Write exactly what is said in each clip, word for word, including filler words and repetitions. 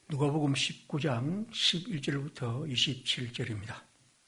누가복음 십구 장 십일 절부터 이십칠 절입니다.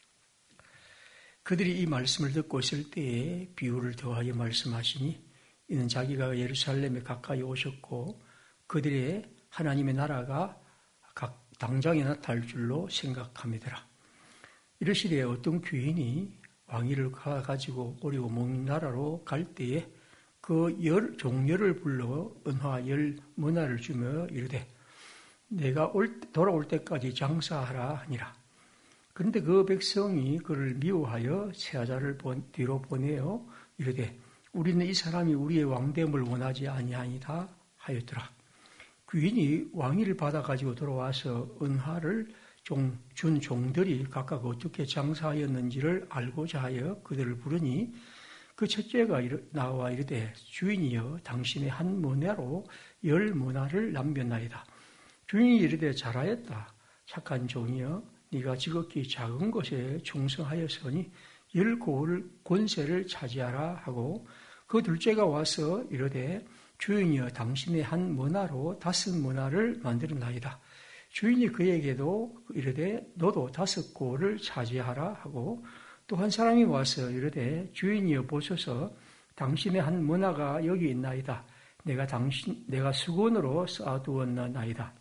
그들이 이 말씀을 듣고 있을 때에 비유를 더하여 말씀하시니 이는 자기가 예루살렘에 가까이 오셨고 그들의 하나님의 나라가 각 당장에 나타날 줄로 생각함이더라. 이르시되 어떤 귀인이 왕위를 가지고 오리고 먼 나라로 갈 때에 그 열 종려를 불러 은화 열 머나를 주며 이르되 내가 올, 돌아올 때까지 장사하라 하니라. 그런데 그 백성이 그를 미워하여 세아자를 뒤로 보내어 이르되 우리는 이 사람이 우리의 왕됨을 원하지 아니하니이다 하였더라. 귀인이 왕위를 받아가지고 돌아와서 은하를 종, 준 종들이 각각 어떻게 장사하였는지를 알고자 하여 그들을 부르니 그 첫째가 나와 이르되 주인이여 당신의 한 머나로 열 머나를 남겼나이다. 주인이 이르되 잘하였다. 착한 종이여 네가 지극히 작은 것에 충성하였으니 열 고을 권세를 차지하라 하고 그 둘째가 와서 이르되 주인이여 당신의 한 머나로 다섯 머나를 만들었나이다. 주인이 그에게도 이르되 너도 다섯 고을을 차지하라 하고 또 한 사람이 와서 이르되 주인이여 보소서 당신의 한 머나가 여기 있나이다. 내가 당신 내가 수건으로 쌓아두었나이다.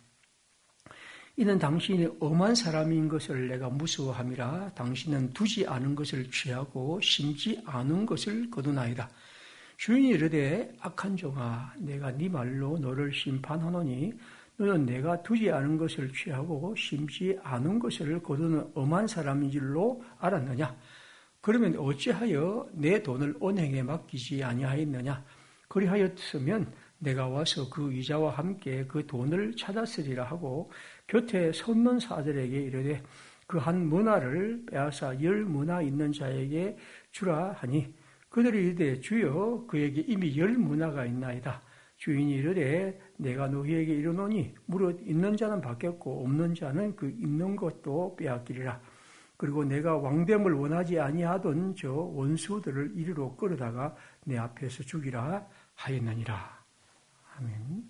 이는 당신이 엄한 사람인 것을 내가 무서워함이라. 당신은 두지 않은 것을 취하고 심지 않은 것을 거두나이다. 주인이 이르되 악한 종아 내가 네 말로 너를 심판하노니 너는 내가 두지 않은 것을 취하고 심지 않은 것을 거두는 엄한 사람인 줄로 알았느냐? 그러면 어찌하여 내 돈을 언행에 맡기지 아니하였느냐? 그리하였으면 내가 와서 그 이자와 함께 그 돈을 찾았으리라 하고 곁에 섰는 사들에게 이르되 그 한 머나를 빼앗아 열 머나 있는 자에게 주라 하니 그들이 이르되 주여 그에게 이미 열 머나가 있나이다. 주인이 이르되 내가 너희에게 이르노니 무릇 있는 자는 받겠고 없는 자는 그 있는 것도 빼앗기리라. 그리고 내가 왕됨을 원하지 아니하던 저 원수들을 이리로 끌어다가 내 앞에서 죽이라 하였느니라. 아멘.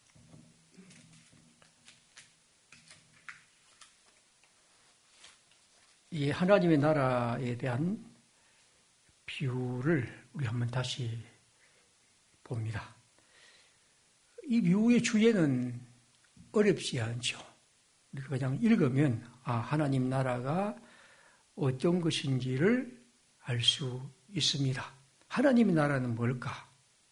이 하나님의 나라에 대한 비유를 우리 한번 다시 봅니다. 이 비유의 주제는 어렵지 않죠. 우리가 그냥 읽으면 아 하나님 나라가 어떤 것인지를 알 수 있습니다. 하나님의 나라는 뭘까?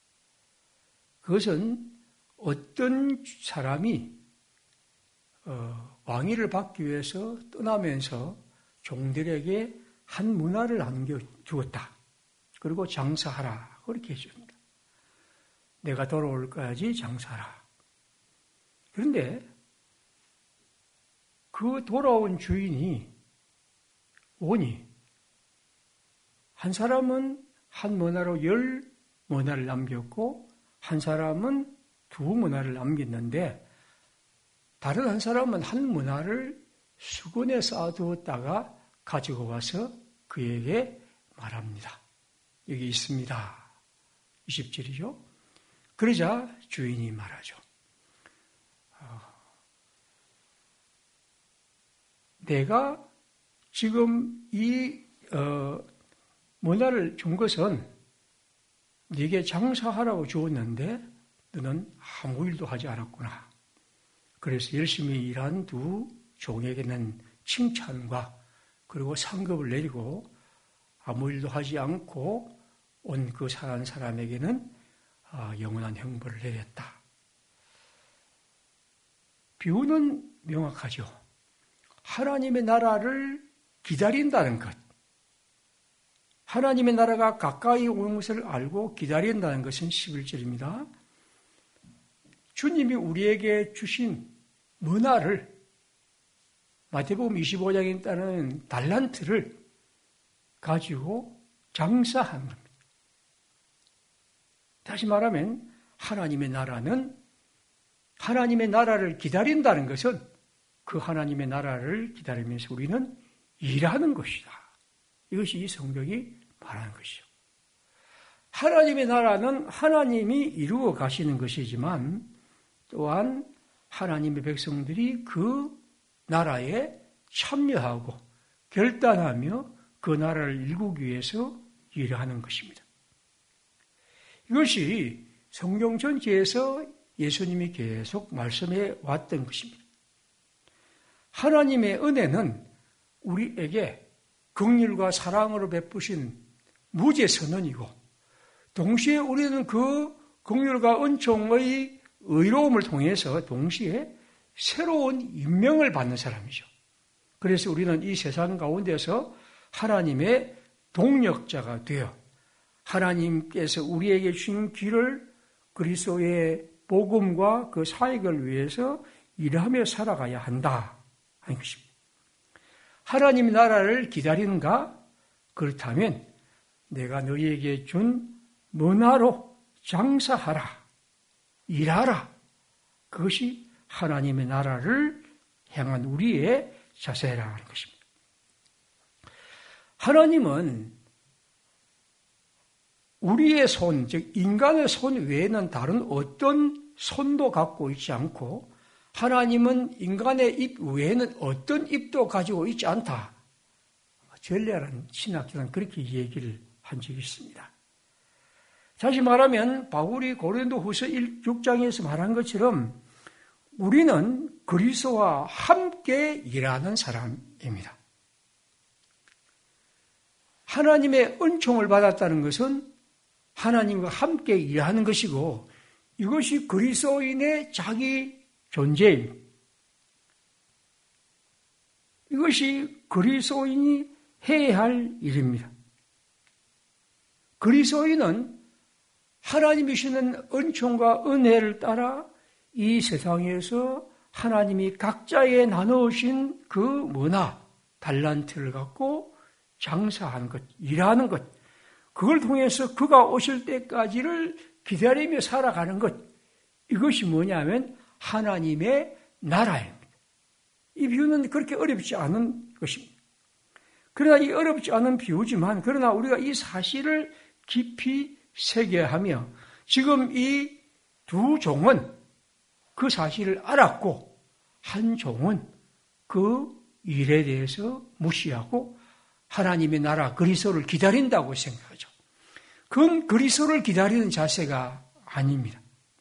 그것은 어떤 사람이 어, 왕위를 받기 위해서 떠나면서 종들에게 한 문화를 남겨주었다. 그리고 장사하라. 그렇게 해줍니다. 내가 돌아올 까지 장사하라. 그런데 그 돌아온 주인이 오니 한 사람은 한 머나로 열 머나를 남겼고 한 사람은 두 머나를 남겼는데 다른 한 사람은 한 머나를 수건에 쌓아두었다가 가지고 와서 그에게 말합니다. 여기 있습니다. 이십 절이죠. 그러자 주인이 말하죠. 어, 내가 지금 이 어, 머나를 준 것은 네게 장사하라고 주었는데 너는 아무 일도 하지 않았구나. 그래서 열심히 일한 두 종에게는 칭찬과 그리고 상급을 내리고 아무 일도 하지 않고 온 그 사는 사람에게는 영원한 형벌을 내렸다. 비유는 명확하죠. 하나님의 나라를 기다린다는 것. 하나님의 나라가 가까이 오는 것을 알고 기다린다는 것은 십일 절입니다. 주님이 우리에게 주신 머나를 마태복음 이십오 장에 따르는 달란트를 가지고 장사하는 겁니다. 다시 말하면 하나님의 나라는 하나님의 나라를 기다린다는 것은 그 하나님의 나라를 기다리면서 우리는 일하는 것이다. 이것이 이 성경이 말하는 것이죠. 하나님의 나라는 하나님이 이루어 가시는 것이지만 또한 하나님의 백성들이 그 나라에 참여하고 결단하며 그 나라를 일구기 위해서 일하는 것입니다. 이것이 성경 전체에서 예수님이 계속 말씀해 왔던 것입니다. 하나님의 은혜는 우리에게 긍휼과 사랑으로 베푸신 무죄 선언이고 동시에 우리는 그 긍휼과 은총의 의로움을 통해서 동시에 새로운 임명을 받는 사람이죠. 그래서 우리는 이 세상 가운데서 하나님의 동력자가 되어 하나님께서 우리에게 주신 길을 그리스도의 복음과 그 사역을 위해서 일하며 살아가야 한다 하는 것입니다. 하나님의 나라를 기다리는가? 그렇다면 내가 너희에게 준 문화로 장사하라, 일하라. 그것이 하나님의 나라를 향한 우리의 자세라는 것입니다. 하나님은 우리의 손, 즉 인간의 손 외에는 다른 어떤 손도 갖고 있지 않고 하나님은 인간의 입 외에는 어떤 입도 가지고 있지 않다. 전례라는 신학자는 그렇게 얘기를 한 적이 있습니다. 다시 말하면 바울이 고린도후서 육 장에서 말한 것처럼 우리는 그리스도와 함께 일하는 사람입니다. 하나님의 은총을 받았다는 것은 하나님과 함께 일하는 것이고 이것이 그리스도인의 자기 존재입니다. 이것이 그리스도인이 해야 할 일입니다. 그리스도인은 하나님이 주시는 은총과 은혜를 따라 이 세상에서 하나님이 각자에 나누신 그 문화, 달란트를 갖고 장사하는 것, 일하는 것, 그걸 통해서 그가 오실 때까지를 기다리며 살아가는 것, 이것이 뭐냐면 하나님의 나라입니다. 이 비유는 그렇게 어렵지 않은 것입니다. 그러나 이 어렵지 않은 비유지만 그러나 우리가 이 사실을 깊이 새겨하며 지금 이 두 종은 그 사실을 알았고 한 종은 그 일에 대해서 무시하고 하나님의 나라 그리스도를 기다린다고 생각하죠. 그건 그리스도를 기다리는 자세가 아닙니다.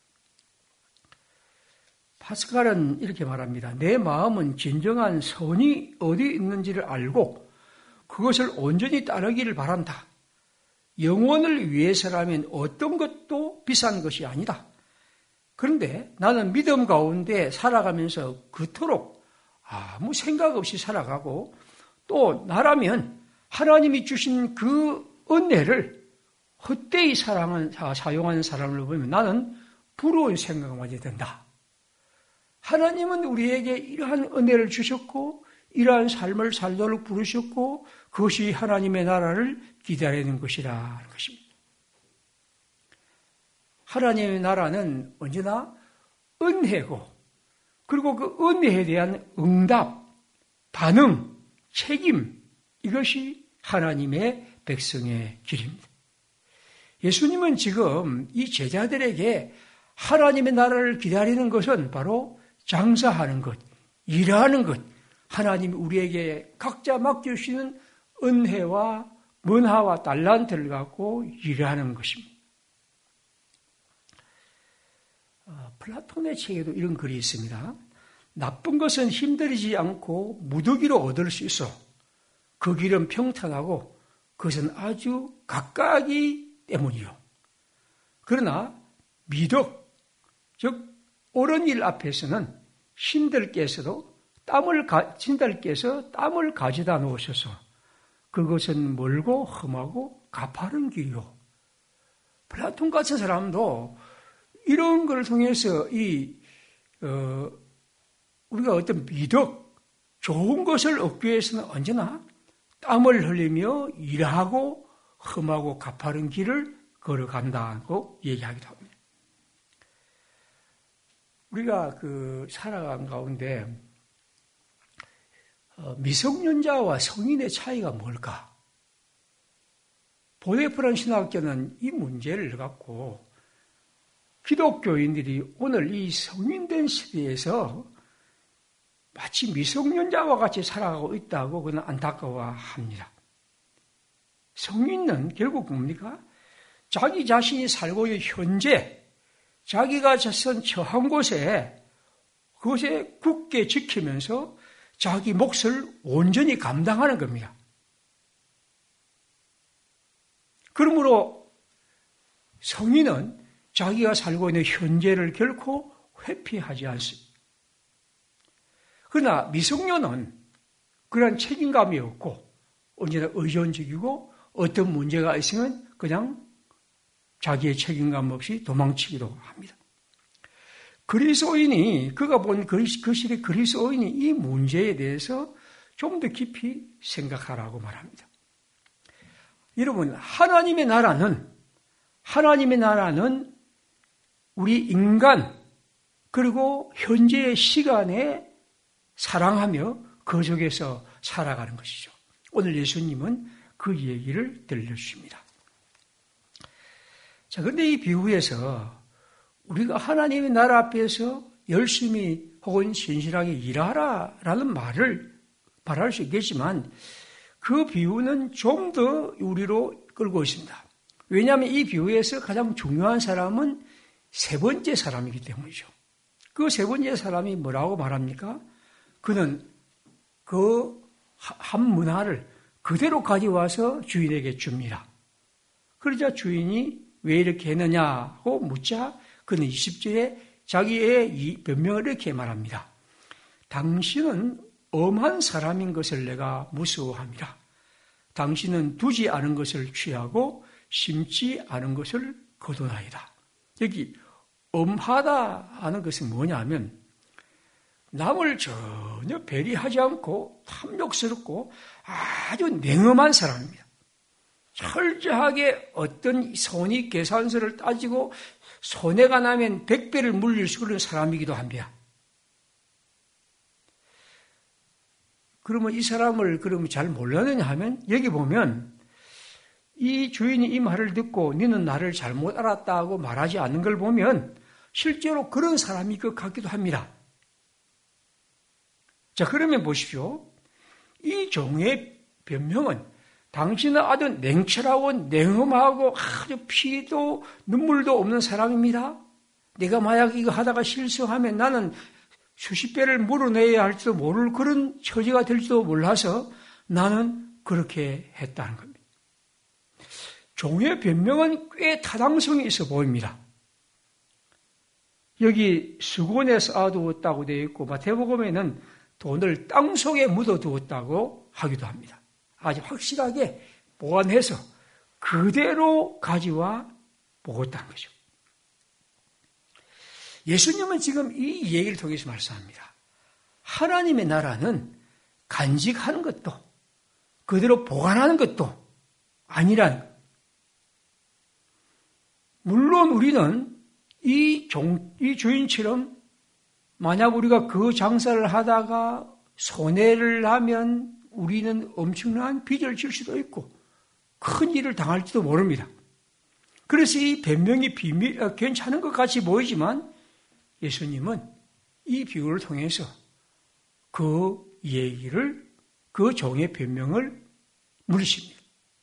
파스칼은 이렇게 말합니다. 내 마음은 진정한 선이 어디 있는지를 알고 그것을 온전히 따르기를 바란다. 영혼을 위해서라면 어떤 것도 비싼 것이 아니다. 그런데 나는 믿음 가운데 살아가면서 그토록 아무 생각 없이 살아가고 또 나라면 하나님이 주신 그 은혜를 헛되이 사랑한, 사용하는 사람을 보면 나는 부러운 생각만 하게 된다. 하나님은 우리에게 이러한 은혜를 주셨고 이러한 삶을 살도록 부르셨고 그것이 하나님의 나라를 기다리는 것이라는 것입니다. 하나님의 나라는 언제나 은혜고 그리고 그 은혜에 대한 응답, 반응, 책임 이것이 하나님의 백성의 길입니다. 예수님은 지금 이 제자들에게 하나님의 나라를 기다리는 것은 바로 장사하는 것, 일하는 것, 하나님이 우리에게 각자 맡겨주시는 은혜와 문화와 달란트를 갖고 일하는 것입니다. 플라톤의 책에도 이런 글이 있습니다. 나쁜 것은 힘들이지 않고 무더기로 얻을 수 있어. 그 길은 평탄하고 그것은 아주 가까이 때문이요. 그러나 미덕, 즉 옳은 일 앞에서는 신들께서도 땀을 가, 신들께서 땀을 가져다 놓으셔서 그것은 멀고 험하고 가파른 길이요. 플라톤 같은 사람도 이런 걸 통해서 이 어, 우리가 어떤 미덕, 좋은 것을 얻기 위해서는 언제나 땀을 흘리며 일하고 험하고 가파른 길을 걸어간다고 얘기하기도 합니다. 우리가 그 살아간 가운데 어, 미성년자와 성인의 차이가 뭘까? 보네프란 신학자는 이 문제를 갖고 기독교인들이 오늘 이 성인된 시대에서 마치 미성년자와 같이 살아가고 있다고 그는 안타까워합니다. 성인은 결국 뭡니까? 자기 자신이 살고 있는 현재, 자기가 자선 처한 곳에, 그것에 굳게 지키면서 자기 몫을 온전히 감당하는 겁니다. 그러므로 성인은 자기가 살고 있는 현재를 결코 회피하지 않습니다. 그러나 미성년은 그런 책임감이 없고 언제나 의존적이고 어떤 문제가 있으면 그냥 자기의 책임감 없이 도망치기도 합니다. 그리스도인이, 그가 본 그 시대 그리스도인이 이 문제에 대해서 좀 더 깊이 생각하라고 말합니다. 여러분, 하나님의 나라는, 하나님의 나라는 우리 인간, 그리고 현재의 시간에 사랑하며 그 속에서 살아가는 것이죠. 오늘 예수님은 그 얘기를 들려주십니다. 자, 그런데 이 비유에서 우리가 하나님의 나라 앞에서 열심히 혹은 신실하게 일하라라는 말을 바랄 수 있겠지만 그 비유는 좀 더 우리로 끌고 있습니다. 왜냐하면 이 비유에서 가장 중요한 사람은 세 번째 사람이기 때문이죠. 그 세 번째 사람이 뭐라고 말합니까? 그는 그 한 문화를 그대로 가져와서 주인에게 줍니다. 그러자 주인이 왜 이렇게 했느냐고 묻자 그는 이십 절에 자기의 이 변명을 이렇게 말합니다. 당신은 엄한 사람인 것을 내가 무서워합니다. 당신은 두지 않은 것을 취하고 심지 않은 것을 거두나이다. 여기 엄하다 하는 것은 뭐냐면 남을 전혀 배려하지 않고 탐욕스럽고 아주 냉엄한 사람입니다. 철저하게 어떤 손익 계산서를 따지고 손해가 나면 백 배를 물릴 수 있는 사람이기도 합니다. 그러면 이 사람을 그러면 잘 몰랐느냐 하면 여기 보면 이 주인이 이 말을 듣고 너는 나를 잘못 알았다고 말하지 않는 걸 보면 실제로 그런 사람이 것 같기도 합니다. 자, 그러면 보십시오. 이 종의 변명은 당신은 아주 냉철하고 냉엄하고 아주 피도 눈물도 없는 사람입니다. 내가 만약 이거 하다가 실수하면 나는 수십 배를 물어내야 할지도 모를 그런 처지가 될지도 몰라서 나는 그렇게 했다는 겁니다. 종의 변명은 꽤 타당성이 있어 보입니다. 여기 수건에 쌓아두었다고 되어 있고 마태복음에는 돈을 땅속에 묻어두었다고 하기도 합니다. 아주 확실하게 보관해서 그대로 가져와 먹었다는 거죠. 예수님은 지금 이 얘기를 통해서 말씀합니다. 하나님의 나라는 간직하는 것도 그대로 보관하는 것도 아니란. 물론 우리는 이, 종, 이 주인처럼 만약 우리가 그 장사를 하다가 손해를 하면 우리는 엄청난 빚을 질 수도 있고 큰 일을 당할지도 모릅니다. 그래서 이 변명이 비밀, 괜찮은 것 같이 보이지만 예수님은 이 비유를 통해서 그 얘기를, 그 종의 변명을 물으십니다.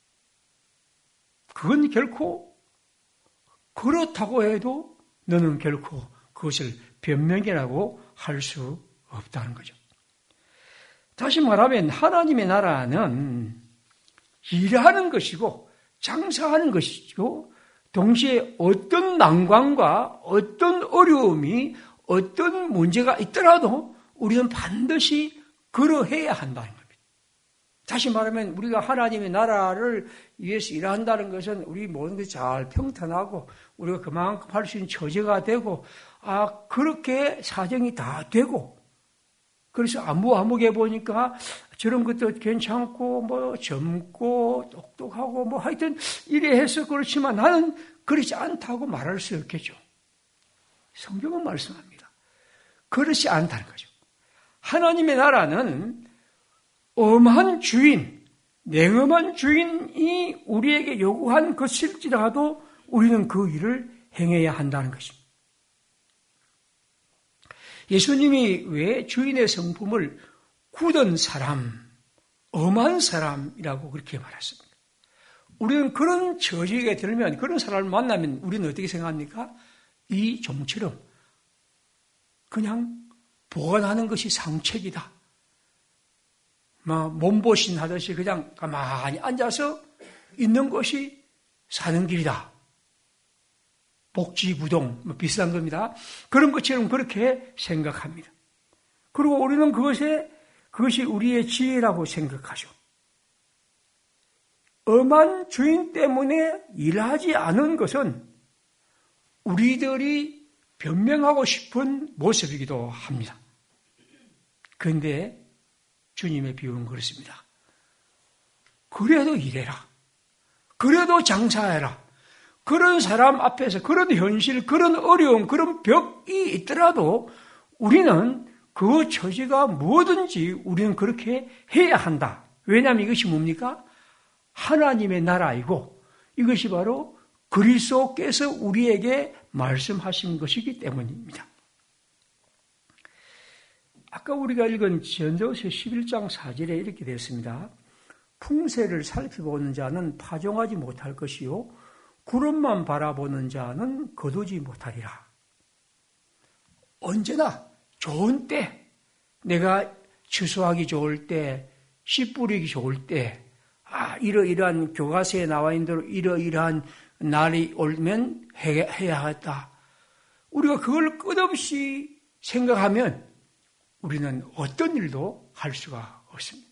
그건 결코 그렇다고 해도 너는 결코 그것을 변명이라고 할 수 없다는 거죠. 다시 말하면 하나님의 나라는 일하는 것이고 장사하는 것이고 동시에 어떤 난관과 어떤 어려움이 어떤 문제가 있더라도 우리는 반드시 그러해야 한다는 겁니다. 다시 말하면 우리가 하나님의 나라를 위해서 일한다는 것은 우리 모든 것이 잘 평탄하고 우리가 그만큼 할 수 있는 처지가 되고 아 그렇게 사정이 다 되고 그래서 아무아무게 보니까 저런 것도 괜찮고 뭐 젊고 똑똑하고 뭐 하여튼 이래 해서 그렇지만 나는 그렇지 않다고 말할 수 없겠죠. 성경은 말씀합니다. 그렇지 않다는 거죠. 하나님의 나라는 엄한 주인, 냉엄한 주인이 우리에게 요구한 것일지라도 우리는 그 일을 행해야 한다는 것입니다. 예수님이 왜 주인의 성품을 굳은 사람, 엄한 사람이라고 그렇게 말했습니다. 우리는 그런 처지에 들면, 그런 사람을 만나면 우리는 어떻게 생각합니까? 이 종처럼 그냥 보관하는 것이 상책이다. 막 몸보신 하듯이 그냥 가만히 앉아서 있는 것이 사는 길이다. 복지부동, 뭐 비슷한 겁니다. 그런 것처럼 그렇게 생각합니다. 그리고 우리는 그것에, 그것이 우리의 지혜라고 생각하죠. 엄한 주인 때문에 일하지 않은 것은 우리들이 변명하고 싶은 모습이기도 합니다. 그런데 주님의 비유는 그렇습니다. 그래도 일해라. 그래도 장사해라. 그런 사람 앞에서 그런 현실, 그런 어려움, 그런 벽이 있더라도 우리는 그 처지가 뭐든지 우리는 그렇게 해야 한다. 왜냐하면 이것이 뭡니까? 하나님의 나라이고 이것이 바로 그리스도께서 우리에게 말씀하신 것이기 때문입니다. 아까 우리가 읽은 전도서 십일 장 사 절에 이렇게 되어 있습니다. 풍세를 살펴보는 자는 파종하지 못할 것이요 구름만 바라보는 자는 거두지 못하리라. 언제나 좋은 때, 내가 추수하기 좋을 때, 씨 뿌리기 좋을 때, 아, 이러이러한 교과서에 나와 있는 대로 이러이러한 날이 오면 해야겠다. 우리가 그걸 끝없이 생각하면 우리는 어떤 일도 할 수가 없습니다.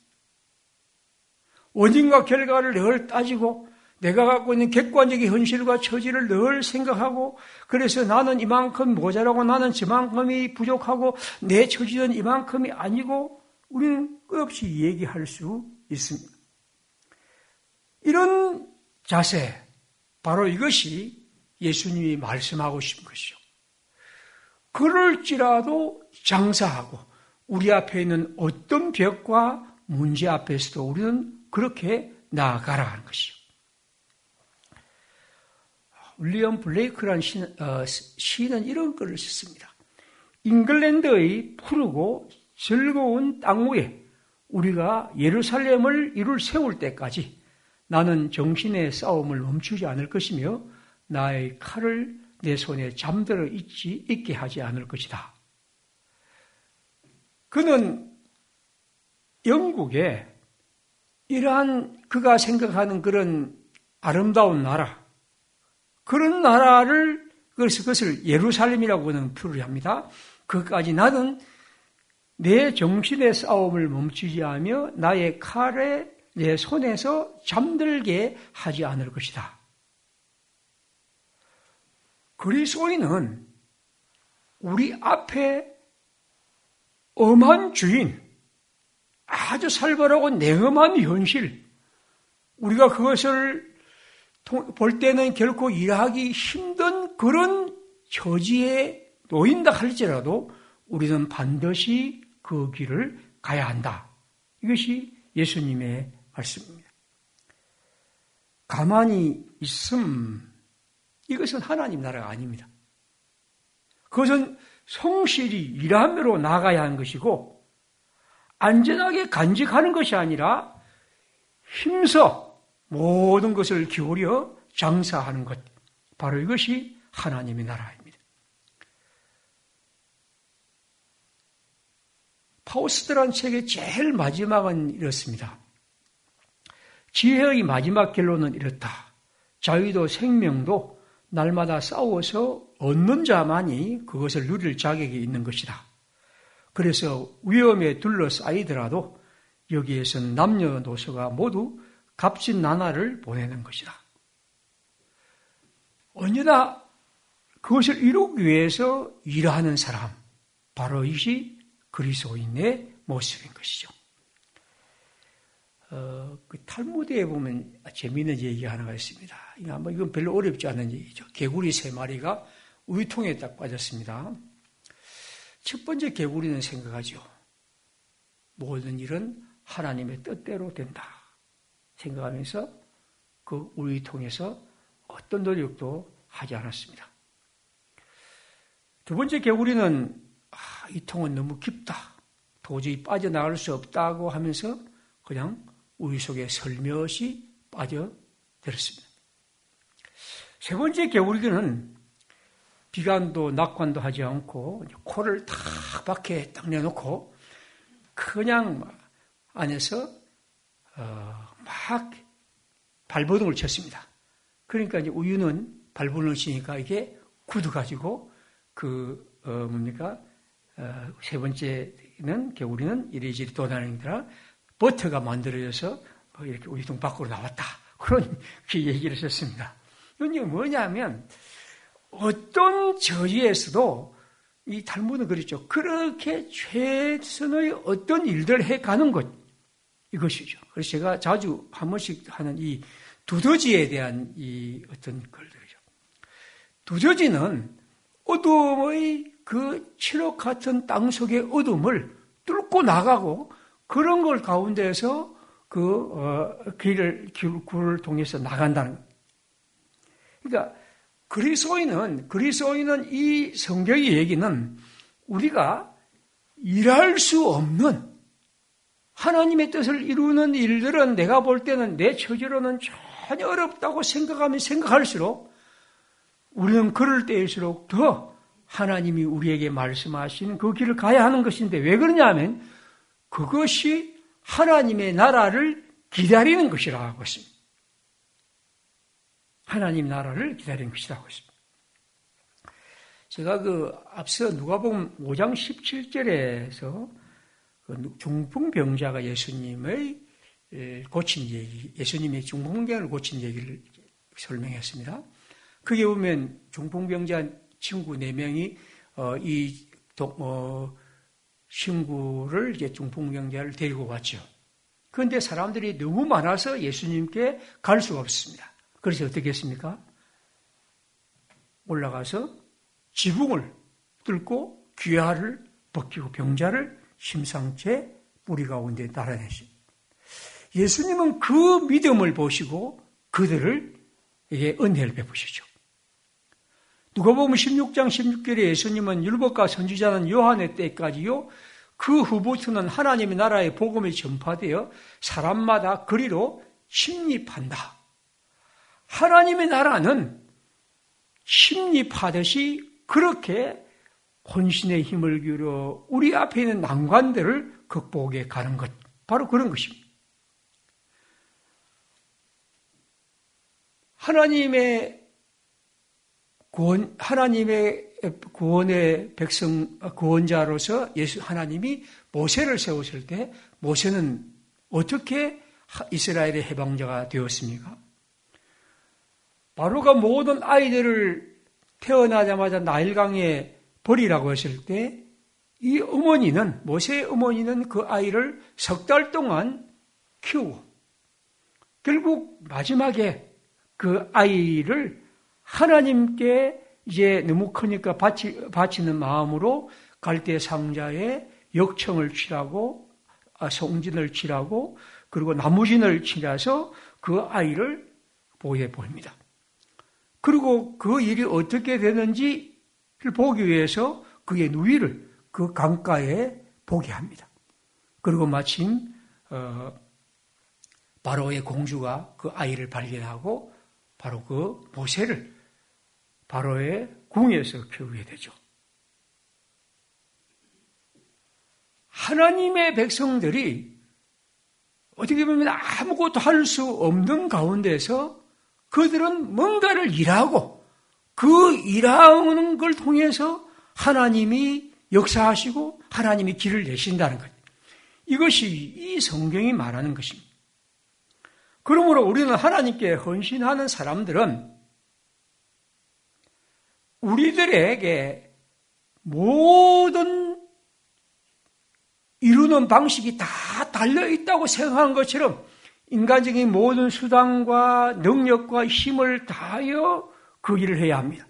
원인과 결과를 늘 따지고 내가 갖고 있는 객관적인 현실과 처지를 늘 생각하고 그래서 나는 이만큼 모자라고 나는 저만큼이 부족하고 내 처지는 이만큼이 아니고 우리는 끝없이 얘기할 수 있습니다. 이런 자세, 바로 이것이 예수님이 말씀하고 싶은 것이죠. 그럴지라도 장사하고 우리 앞에 있는 어떤 벽과 문제 앞에서도 우리는 그렇게 나아가라 하는 것이죠. 윌리엄 블레이크라는 시, 어, 시인은 이런 글을 썼습니다. 잉글랜드의 푸르고 즐거운 땅 위에 우리가 예루살렘을 이룰 세울 때까지 나는 정신의 싸움을 멈추지 않을 것이며 나의 칼을 내 손에 잠들어 있지, 있게 하지 않을 것이다. 그는 영국에 이러한 그가 생각하는 그런 아름다운 나라, 그런 나라를, 그래서 그것을 예루살렘이라고 그는 표를 합니다. 그까지 나는 내 정신의 싸움을 멈추지 않으며 나의 칼에 내 손에서 잠들게 하지 않을 것이다. 그리스도인은 우리 앞에 엄한 주인, 아주 살벌하고 냉엄한 현실, 우리가 그것을 볼 때는 결코 일하기 힘든 그런 처지에 놓인다 할지라도 우리는 반드시 그 길을 가야 한다. 이것이 예수님의 말씀입니다. 가만히 있음, 이것은 하나님 나라가 아닙니다. 그것은 성실히 일함으로 나가야 하는 것이고 안전하게 간직하는 것이 아니라 힘써 모든 것을 기울여 장사하는 것, 바로 이것이 하나님의 나라입니다. 파우스트라는 책의 제일 마지막은 이렇습니다. 지혜의 마지막 결론은 이렇다. 자유도 생명도 날마다 싸워서 얻는 자만이 그것을 누릴 자격이 있는 것이다. 그래서 위험에 둘러싸이더라도 여기에서는 남녀노소가 모두 값진 나날을 보내는 것이다. 언제나 그것을 이루기 위해서 일하는 사람, 바로 이것이 그리스도인의 모습인 것이죠. 어, 그 탈무드에 보면 재미있는 얘기 하나가 있습니다. 아마 이건 별로 어렵지 않은 얘기죠. 개구리 세 마리가 우유통에 딱 빠졌습니다. 첫 번째 개구리는 생각하죠. 모든 일은 하나님의 뜻대로 된다 생각하면서 그 우유통에서 어떤 노력도 하지 않았습니다. 두 번째 개구리는 아, 이 통은 너무 깊다. 도저히 빠져나갈 수 없다고 하면서 그냥 우유 속에 설며시 빠져들었습니다. 세 번째 개구리는 비관도 낙관도 하지 않고 코를 탁 밖에 딱 내놓고 그냥 안에서 어, 막 발버둥을 쳤습니다. 그러니까 이제 우유는 발버둥을 치니까 이게 굳어가지고 그 어, 뭡니까 어, 세 번째는 개구리는 이리저리 돌아다니느라 버터가 만들어져서 이렇게 우유통 밖으로 나왔다. 그런 그 얘기를 했습니다. 이건 뭐냐면 어떤 저지에서도 이 탈무드는 그렇죠. 그렇게 최선의 어떤 일들을 해가는 것 이것이죠. 그래서 제가 자주 한 번씩 하는 이 두더지에 대한 이 어떤 글들이죠. 두더지는 어둠의 그 칠흑 같은 땅 속의 어둠을 뚫고 나가고 그런 걸 가운데에서 그 어, 길을 굴을 통해서 나간다는 것. 그러니까 그리스도인은 그리스도인은 이 성경의 얘기는 우리가 일할 수 없는 하나님의 뜻을 이루는 일들은 내가 볼 때는 내 처지로는 전혀 어렵다고 생각하면 생각할수록 우리는 그럴 때일수록 더 하나님이 우리에게 말씀하신 그 길을 가야 하는 것인데 왜 그러냐면 그것이 하나님의 나라를 기다리는 것이라고 했습니다. 하나님 나라를 기다리는 것이라고 했습니다. 제가 그 앞서 누가복음 오 장 십칠 절에서 그 중풍병자가 예수님의 고친 얘기, 예수님의 중풍병을 고친 얘기를 설명했습니다. 그게 보면 중풍병자 친구 네 명이 어, 이 어, 친구를 이제 중풍병자를 데리고 왔죠. 그런데 사람들이 너무 많아서 예수님께 갈 수가 없습니다. 그래서 어떻게 했습니까? 올라가서 지붕을 뚫고 귀화를 벗기고 병자를 심상채 뿌리 가운데 날아내십니다. 예수님은 그 믿음을 보시고 그들을 이게 은혜를 베푸시죠. 누가복음 십육 장 십육 절에 예수님은 율법과 선지자는 요한의 때까지요 그 후부터는 하나님의 나라의 복음이 전파되어 사람마다 그리로 침입한다. 하나님의 나라는 침입하듯이 그렇게 혼신의 힘을 기울여 우리 앞에 있는 난관들을 극복해 가는 것. 바로 그런 것입니다. 하나님의 구원, 하나님의 구원의 백성, 구원자로서 예수, 하나님이 모세를 세우실 때 모세는 어떻게 이스라엘의 해방자가 되었습니까? 바로가 모든 아이들을 태어나자마자 나일강에 버리라고 했을 때 이 어머니는, 모세의 어머니는 그 아이를 석 달 동안 키우고 결국 마지막에 그 아이를 하나님께 이제 너무 크니까 바치, 바치는 마음으로 갈대 상자에 역청을 칠하고 송진을 칠하고 그리고 나무진을 칠해서 그 아이를 보게 보입니다. 그리고 그 일이 어떻게 되는지를 보기 위해서 그의 누이를 그 강가에 보게 합니다. 그리고 마침 어, 바로의 공주가 그 아이를 발견하고 바로 그 모세를 바로의 궁에서 키우게 되죠. 하나님의 백성들이 어떻게 보면 아무것도 할 수 없는 가운데서 그들은 뭔가를 일하고 그 일하는 걸 통해서 하나님이 역사하시고 하나님이 길을 내신다는 것. 이것이 이 성경이 말하는 것입니다. 그러므로 우리는 하나님께 헌신하는 사람들은 우리들에게 모든 이루는 방식이 다 달려있다고 생각하는 것처럼 인간적인 모든 수단과 능력과 힘을 다하여 그 일을 해야 합니다.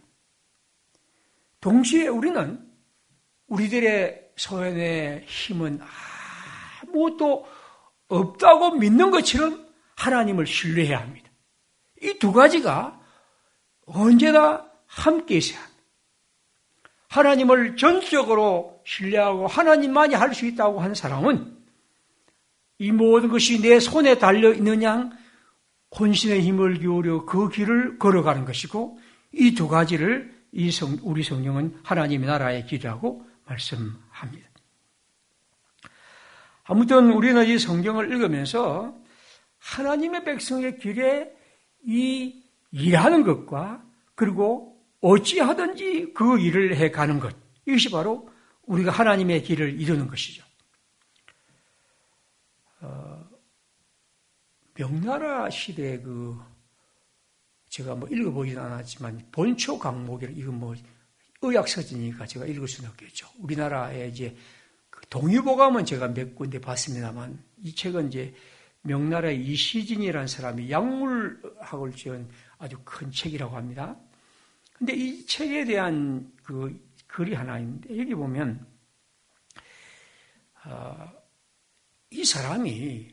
동시에 우리는 우리들의 소연의 힘은 아무것도 없다고 믿는 것처럼 하나님을 신뢰해야 합니다. 이 두 가지가 언제나 함께 있어야 합니다. 하나님을 전적으로 신뢰하고 하나님만이 할 수 있다고 하는 사람은 이 모든 것이 내 손에 달려 있는 양 혼신의 힘을 기울여 그 길을 걸어가는 것이고, 이 두 가지를 이 성, 우리 성경은 하나님의 나라의 길이라고 말씀합니다. 아무튼 우리는 이 성경을 읽으면서 하나님의 백성의 길에 이 일하는 것과 그리고 어찌하든지 그 일을 해가는 것, 이것이 바로 우리가 하나님의 길을 이루는 것이죠. 어, 명나라 시대에 그 제가 뭐 읽어보지는 않았지만 본초 강목이라, 이건 뭐 의학서적이니까 제가 읽을 수는 없겠죠. 우리나라에 이제 그 동의보감은 제가 몇 군데 봤습니다만, 이 책은 이제 명나라의 이시진이라는 사람이 약물학을 지은 아주 큰 책이라고 합니다. 근데 이 책에 대한 그 글이 하나 있는데, 여기 보면 어, 이 사람이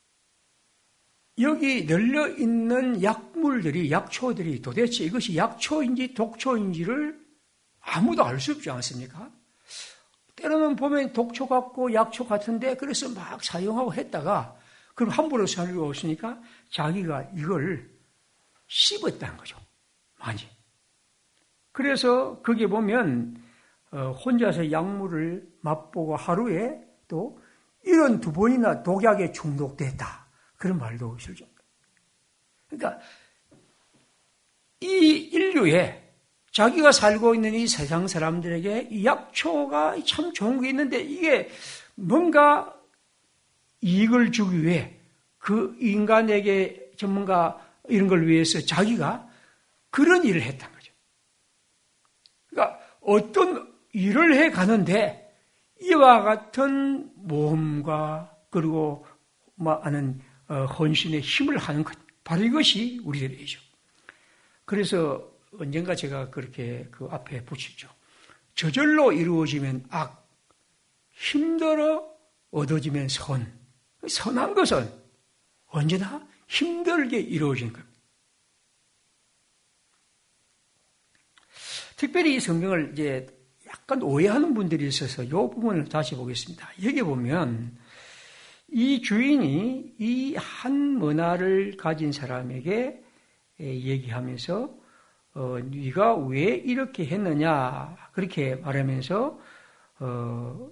여기 널려 있는 약물들이, 약초들이 도대체 이것이 약초인지 독초인지를 아무도 알 수 없지 않습니까? 때로는 보면 독초 같고 약초 같은데 그래서 막 사용하고 했다가 그럼 함부로 살고 없으니까 자기가 이걸 씹었다는 거죠. 많이. 그래서 거기에 보면 혼자서 약물을 맛보고 하루에 또 이런 두 번이나 독약에 중독됐다. 그런 말도 있을 정도. 그러니까 이 인류에 자기가 살고 있는 이 세상 사람들에게 이 약초가 참 좋은 게 있는데 이게 뭔가 이익을 주기 위해 그 인간에게 전문가 이런 걸 위해서 자기가 그런 일을 했단 거죠. 그러니까 어떤 일을 해 가는데 이와 같은 모험과 그리고 많은 헌신의 힘을 하는 것, 바로 이것이 우리들이죠. 그래서 언젠가 제가 그렇게 그 앞에 붙였죠. 저절로 이루어지면 악, 힘들어 얻어지면 선. 선한 것은 언제나 힘들게 이루어진 겁니다. 특별히 이 성경을 이제 약간 오해하는 분들이 있어서 이 부분을 다시 보겠습니다. 여기 보면 이 주인이 이 한 문화를 가진 사람에게 얘기하면서 어, 네가 왜 이렇게 했느냐 그렇게 말하면서 어,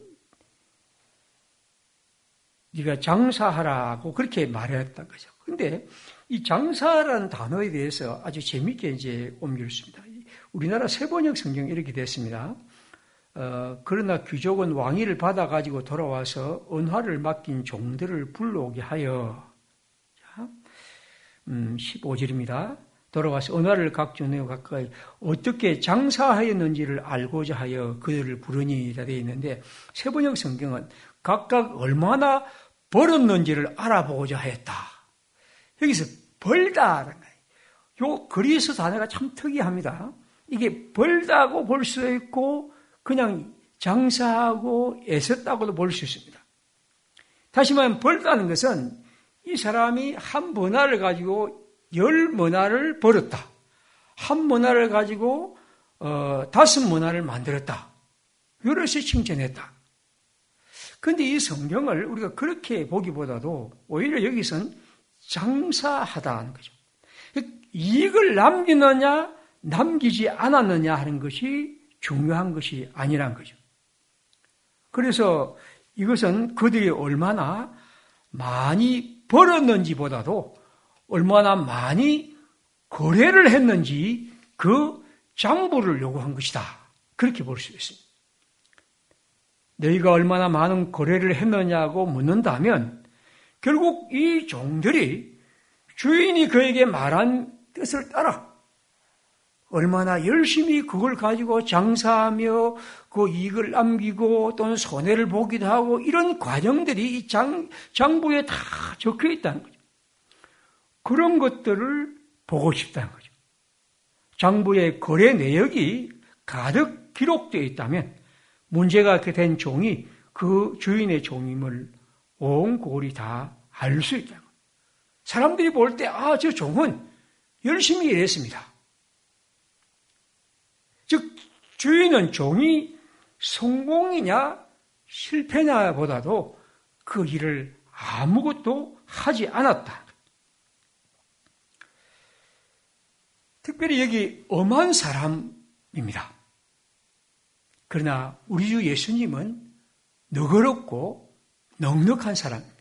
네가 장사하라고 그렇게 말했던 거죠. 그런데 이 장사라는 단어에 대해서 아주 재미있게 이제 옮겼습니다. 우리나라 새번역 성경에 이렇게 됐습니다. 어, 그러나 귀족은 왕위를 받아가지고 돌아와서 은화를 맡긴 종들을 불러오게 하여, 자, 음, 십오 절입니다. 돌아와서 은화를 각종 내어 가까이 어떻게 장사하였는지를 알고자 하여 그들을 부르니라 되어 있는데, 새번역 성경은 각각 얼마나 벌었는지를 알아보고자 했다. 여기서 벌다라는 거예요. 요 그리스 단어가 참 특이합니다. 이게 벌다고 볼 수 있고 그냥 장사하고 애썼다고도 볼 수 있습니다. 다시 말하면 벌다는 것은 이 사람이 한 문화를 가지고 열 문화를 벌었다. 한 문화를 가지고 어, 다섯 문화를 만들었다. 이래서 칭찬했다. 그런데 이 성경을 우리가 그렇게 보기보다도 오히려 여기선 장사하다는 거죠. 이익을 남기느냐 남기지 않았느냐 하는 것이 중요한 것이 아니란 거죠. 그래서 이것은 그들이 얼마나 많이 벌었는지보다도 얼마나 많이 거래를 했는지 그 장부를 요구한 것이다. 그렇게 볼 수 있습니다. 너희가 얼마나 많은 거래를 했느냐고 묻는다면 결국 이 종들이 주인이 그에게 말한 뜻을 따라 얼마나 열심히 그걸 가지고 장사하며 그 이익을 남기고 또는 손해를 보기도 하고 이런 과정들이 이 장, 장부에 다 적혀 있다는 거죠. 그런 것들을 보고 싶다는 거죠. 장부의 거래 내역이 가득 기록되어 있다면 문제가 된 종이 그 주인의 종임을 온 골이 다 알 수 있다는 거예요. 사람들이 볼 때 아, 저 종은 열심히 일했습니다. 즉 주인은 종이 성공이냐 실패냐보다도 그 일을 아무것도 하지 않았다. 특별히 여기 엄한 사람입니다. 그러나 우리 주 예수님은 너그럽고 넉넉한 사람입니다.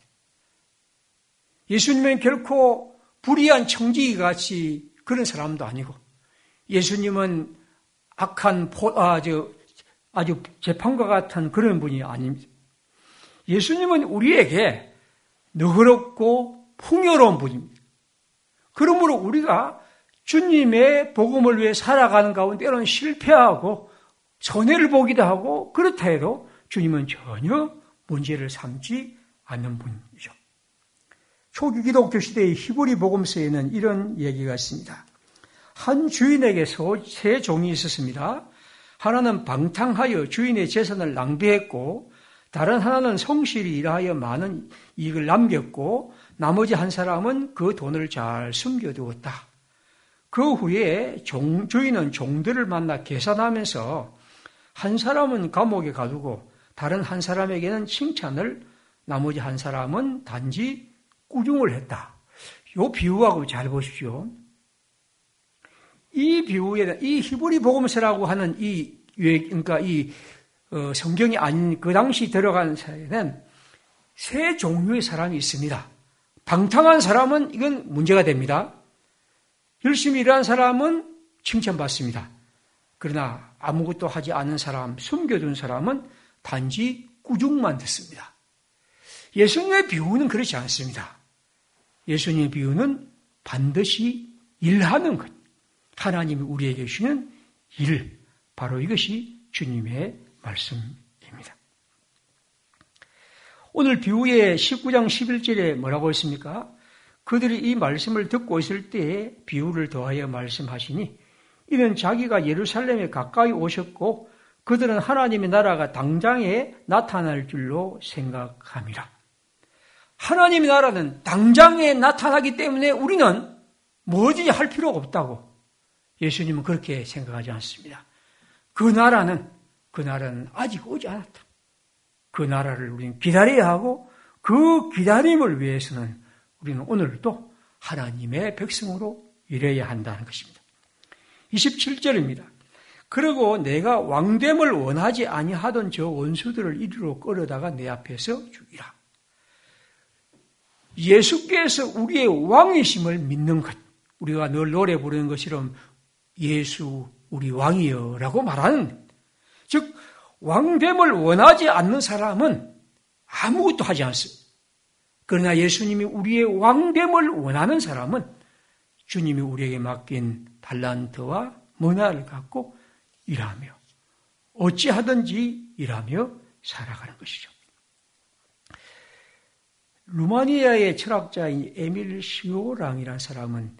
예수님은 결코 불의한 청지기 같이 그런 사람도 아니고, 예수님은 악한 포, 아주, 아주 재판과 같은 그런 분이 아닙니다. 예수님은 우리에게 너그럽고 풍요로운 분입니다. 그러므로 우리가 주님의 복음을 위해 살아가는 가운데 때로는 실패하고 손해를 보기도 하고 그렇다 해도 주님은 전혀 문제를 삼지 않는 분이죠. 초기 기독교 시대의 히브리 복음서에는 이런 얘기가 있습니다. 한 주인에게서 세 종이 있었습니다. 하나는 방탕하여 주인의 재산을 낭비했고, 다른 하나는 성실히 일하여 많은 이익을 남겼고, 나머지 한 사람은 그 돈을 잘 숨겨두었다. 그 후에 종, 주인은 종들을 만나 계산하면서 한 사람은 감옥에 가두고 다른 한 사람에게는 칭찬을, 나머지 한 사람은 단지 꾸중을 했다. 이 비유하고 잘 보십시오. 이 비유에, 이 히브리 복음서라고 하는 이, 그러니까 이 어, 성경이 아닌 그 당시 들어간 사회는 세 종류의 사람이 있습니다. 방탕한 사람은 이건 문제가 됩니다. 열심히 일한 사람은 칭찬받습니다. 그러나 아무것도 하지 않은 사람, 숨겨둔 사람은 단지 꾸중만 듣습니다. 예수님의 비유는 그렇지 않습니다. 예수님의 비유는 반드시 일하는 것. 하나님이 우리에게 주시는 일, 바로 이것이 주님의 말씀입니다. 오늘 비유의 십구 장 십일 절에 뭐라고 했습니까? 그들이 이 말씀을 듣고 있을 때에 비유를 더하여 말씀하시니, 이는 자기가 예루살렘에 가까이 오셨고 그들은 하나님의 나라가 당장에 나타날 줄로 생각함이라. 하나님의 나라는 당장에 나타나기 때문에 우리는 뭐든지 할 필요가 없다고 예수님은 그렇게 생각하지 않습니다. 그 나라는, 그 나라는 아직 오지 않았다. 그 나라를 우리는 기다려야 하고, 그 기다림을 위해서는 우리는 오늘도 하나님의 백성으로 일해야 한다는 것입니다. 이십칠 절입니다. 그리고 내가 왕됨을 원하지 아니하던 저 원수들을 이리로 끌어다가 내 앞에서 죽이라. 예수께서 우리의 왕이심을 믿는 것, 우리가 늘 노래 부르는 것처럼 예수 우리 왕이여 라고 말하는, 즉 왕됨을 원하지 않는 사람은 아무것도 하지 않습니다. 그러나 예수님이 우리의 왕됨을 원하는 사람은 주님이 우리에게 맡긴 달란트와 문화를 갖고 일하며 어찌하든지 일하며 살아가는 것이죠. 루마니아의 철학자인 에밀 시오랑이라는 사람은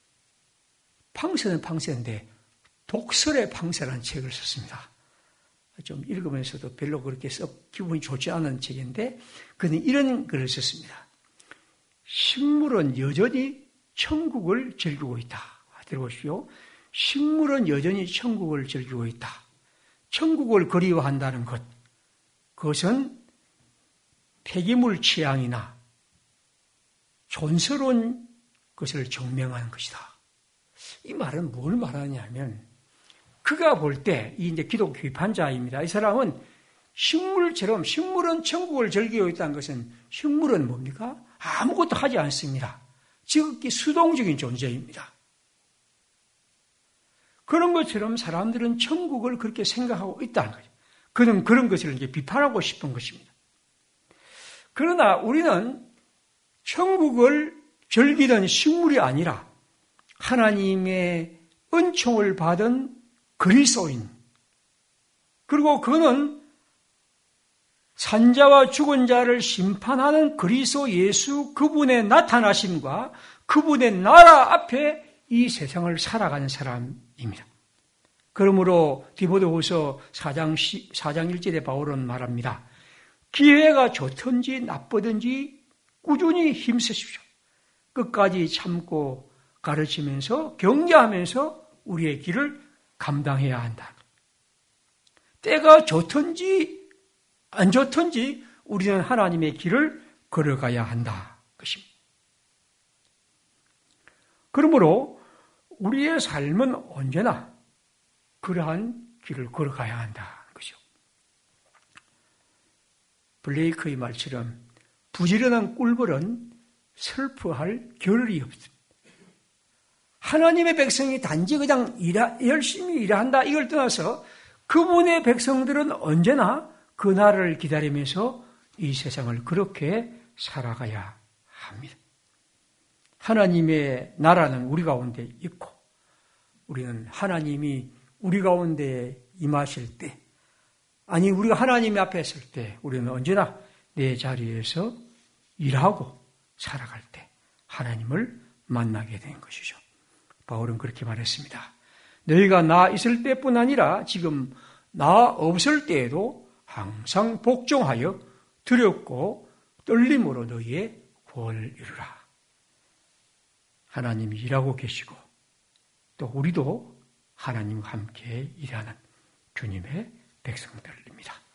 팡세는 팡세인데 독설의 팡세라는 책을 썼습니다. 좀 읽으면서도 별로 그렇게 썩 기분이 좋지 않은 책인데 그는 이런 글을 썼습니다. 식물은 여전히 천국을 즐기고 있다. 들어보십시오. 식물은 여전히 천국을 즐기고 있다. 천국을 그리워한다는 것, 그것은 폐기물 취향이나 촌스러운 것을 증명하는 것이다. 이 말은 뭘 말하냐면, 그가 볼 때, 이 이제 기독교 비판자입니다. 이 사람은 식물처럼, 식물은 천국을 즐기고 있다는 것은, 식물은 뭡니까? 아무것도 하지 않습니다. 지극히 수동적인 존재입니다. 그런 것처럼 사람들은 천국을 그렇게 생각하고 있다는 거죠. 그는 그런 것을 이제 비판하고 싶은 것입니다. 그러나 우리는 천국을 즐기던 식물이 아니라 하나님의 은총을 받은 그리스도인, 그리고 그는 산자와 죽은 자를 심판하는 그리스도 예수, 그분의 나타나심과 그분의 나라 앞에 이 세상을 살아가는 사람입니다. 그러므로 디모데후서 사 장 일 절에 바울은 말합니다. 기회가 좋든지 나쁘든지 꾸준히 힘쓰십시오. 끝까지 참고 가르치면서 격려하면서 우리의 길을 감당해야 한다. 때가 좋든지 안 좋든지 우리는 하나님의 길을 걸어가야 한다 것입니다. 그러므로 우리의 삶은 언제나 그러한 길을 걸어가야 한다 것이죠. 블레이크의 말처럼 부지런한 꿀벌은 슬퍼할 겨를이 없습니다. 하나님의 백성이 단지 그냥 일하, 열심히 일한다 이걸 떠나서 그분의 백성들은 언제나 그날을 기다리면서 이 세상을 그렇게 살아가야 합니다. 하나님의 나라는 우리 가운데 있고 우리는 하나님이 우리 가운데 임하실 때, 아니 우리가 하나님 앞에 설 때 우리는 언제나 내 자리에서 일하고 살아갈 때 하나님을 만나게 된 것이죠. 바울은 그렇게 말했습니다. 너희가 나 있을 때뿐 아니라 지금 나 없을 때에도 항상 복종하여 두렵고 떨림으로 너희의 구원을 이루라. 하나님이 일하고 계시고 또 우리도 하나님과 함께 일하는 주님의 백성들입니다.